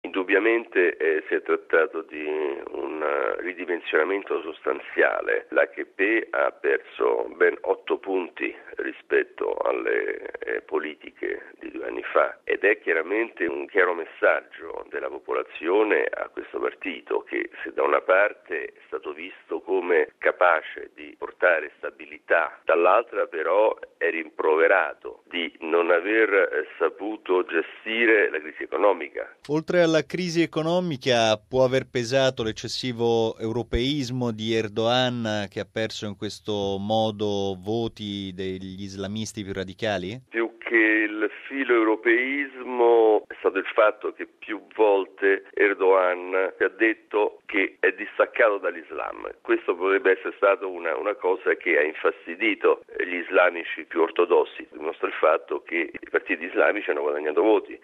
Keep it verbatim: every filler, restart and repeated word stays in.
Indubbiamente eh, si è trattato di un ridimensionamento sostanziale. L'A K P ha perso ben otto punti rispetto alle eh, politiche di due anni fa ed è chiaramente un chiaro messaggio della popolazione a questo partito che, se da una parte è stato visto come capace di portare stabilità, dall'altra però è rimproverato di non aver eh, saputo gestire la crisi economica. Oltre alla crisi economica, può aver pesato l'eccessivo europeismo di Erdogan, che ha perso in questo modo voti degli islamisti più radicali? Più che il filo europeismo è stato il fatto che più volte Erdogan ha detto che è distaccato dall'Islam. Questo potrebbe essere stata una, una cosa che ha infastidito gli islamici più ortodossi. Dimostra il fatto che i partiti islamici hanno guadagnato voti